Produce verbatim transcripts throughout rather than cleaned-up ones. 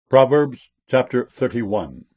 Proverbs chapter thirty-one.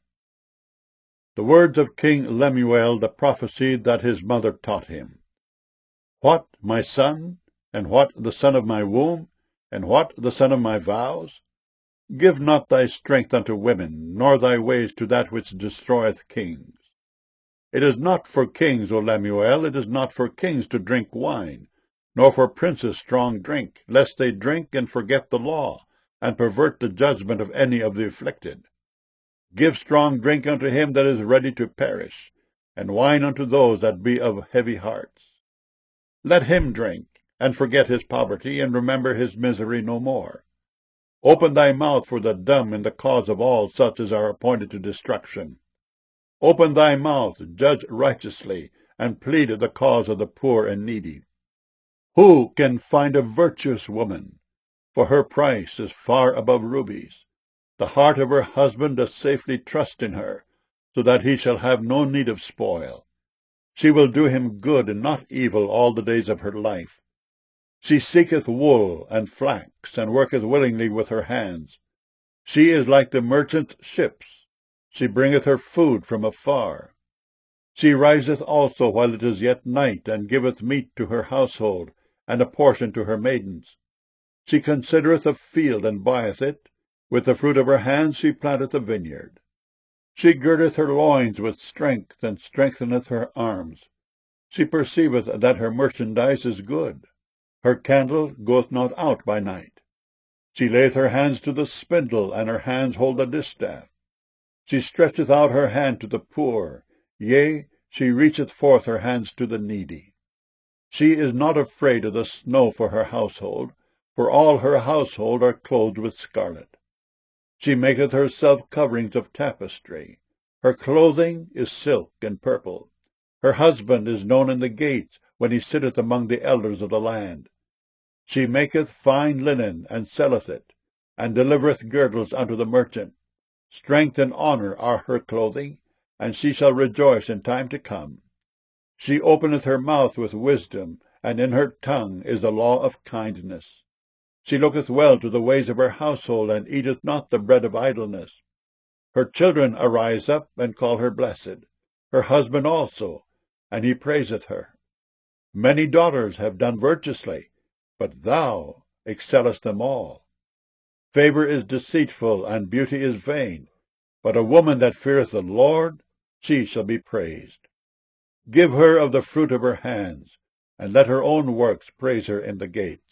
The words of King Lemuel, the prophecy that his mother taught him. What, my son, and what the son of my womb, and what the son of my vows? Give not thy strength unto women, nor thy ways to that which destroyeth kings. It is not for kings, O Lemuel, it is not for kings to drink wine, nor for princes strong drink, lest they drink and forget the law, and pervert the judgment of any of the afflicted. Give strong drink unto him that is ready to perish, and wine unto those that be of heavy hearts. Let him drink, and forget his poverty, and remember his misery no more. Open thy mouth for the dumb in the cause of all such as are appointed to destruction. Open thy mouth, judge righteously, and plead the cause of the poor and needy. Who can find a virtuous woman? For her price is far above rubies. The heart of her husband doth safely trust in her, so that he shall have no need of spoil. She will do him good and not evil all the days of her life. She seeketh wool and flax, and worketh willingly with her hands. She is like the merchant's ships. She bringeth her food from afar. She riseth also while it is yet night, and giveth meat to her household, and a portion to her maidens. She considereth a field, and buyeth it. With the fruit of her hands she planteth a vineyard. She girdeth her loins with strength, and strengtheneth her arms. She perceiveth that her merchandise is good. Her candle goeth not out by night. She layeth her hands to the spindle, and her hands hold the distaff. She stretcheth out her hand to the poor, yea, she reacheth forth her hands to the needy. She is not afraid of the snow for her household, for all her household are clothed with scarlet. She maketh herself coverings of tapestry. Her clothing is silk and purple. Her husband is known in the gates, when he sitteth among the elders of the land. She maketh fine linen, and selleth it, and delivereth girdles unto the merchant. Strength and honour are her clothing, and she shall rejoice in time to come. She openeth her mouth with wisdom, and in her tongue is the law of kindness. She looketh well to the ways of her household, and eateth not the bread of idleness. Her children arise up, and call her blessed, her husband also, and he praiseth her. Many daughters have done virtuously, but thou excellest them all. Favour is deceitful, and beauty is vain, but a woman that feareth the Lord, she shall be praised. Give her of the fruit of her hands, and let her own works praise her in the gates.